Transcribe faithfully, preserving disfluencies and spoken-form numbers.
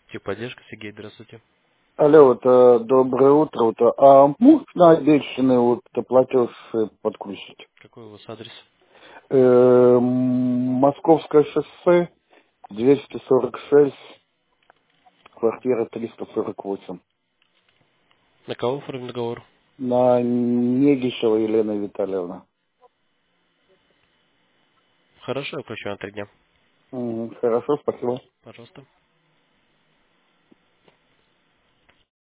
Техподдержка, Сергей, здравствуйте. Алло, вот, э, доброе утро. Вот, а можно обещанный вот э, платеж э, подключить? Какой у вас адрес? Э, м, Московское шоссе, двести сорок шесть, квартира триста сорок восемь. На кого оформлен договор? На Негишева Елена Витальевна. Хорошо, я включу на три дня. Мгм, хорошо, спасибо. Пожалуйста.